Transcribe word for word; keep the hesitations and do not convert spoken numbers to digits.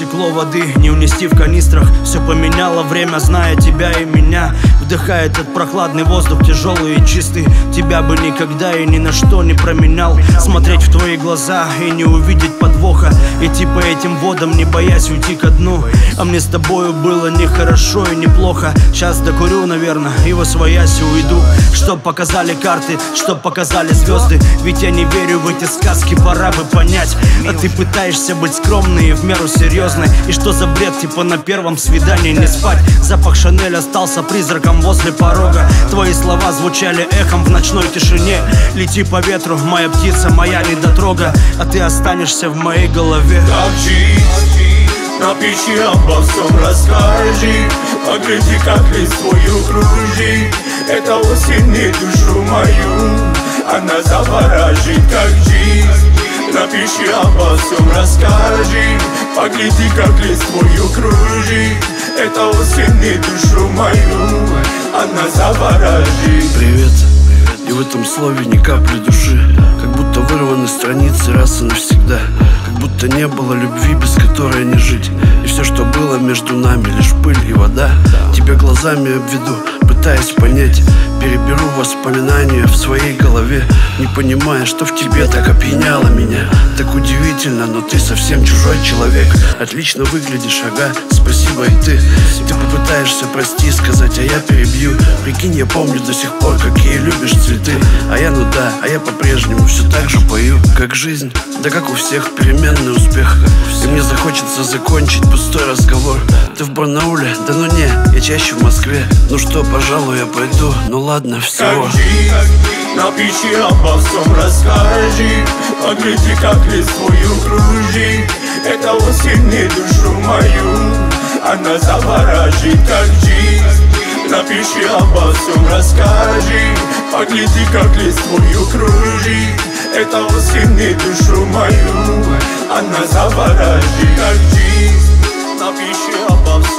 стекло воды не унести в канистрах. Все поменяло время, зная тебя и меня. Вдыхая этот прохладный воздух, тяжелый и чистый. Тебя бы никогда и ни на что не променял. Смотреть в твои глаза и не увидеть подвоха. Идти по этим водам, не боясь уйти ко дну. А мне с тобою было не хорошо и не плохо. Сейчас докурю, наверное, и восвоясь уйду. Чтоб показали карты, чтоб показали звезды. Ведь я не верю в эти сказки, пора бы понять. А ты пытаешься быть скромной и в меру серьезной. И что за бред, типа на первом свидании не спать. Запах Шанель остался призраком возле порога. Твои слова звучали эхом в ночной тишине. Лети по ветру, моя птица, моя недотрога. А ты останешься в моей голове. Как жить? Напиши обо всем, расскажи. Погляди, как листвою кружи. Это осень и душу мою она заворажит, как жизнь. Напиши обо всем, расскажи. Погляди, как листвою кружи. Это осень и душу мою она заворажит. Привет. И в этом слове ни капли души. Как будто вырваны страницы раз и навсегда. Как будто не было любви, без которой не жить. И все, что было между нами, лишь пыль и вода. Тебя глазами обведу, пытаясь понять. Переберу воспоминания в своей голове, не понимая, что в тебе так опьяняло меня. Так удивительно, но ты совсем чужой человек. Отлично выглядишь, ага, спасибо и ты. Ты попытаешься прости сказать, а я перебью. Прикинь, я помню до сих пор, какие любишь цветы. А я, ну да, а я по-прежнему все так же пою. Как жизнь, да как у всех, переменный успех. И мне захочется закончить пустой разговор. Ты в Барнауле? Да ну не, я чаще в Москве. Ну что, пожалуй, я пойду, ну ладно, всего. Как жить? Напиши обо всем, расскажи. Погляди, как листвою кружи. Это осень и душу мою она заворажит, как жизнь. Напиши обо всем, расскажи. Погляди, как листвою кружи. Это осень и душу мою она заворажит, как жизнь. Напиши обо всем.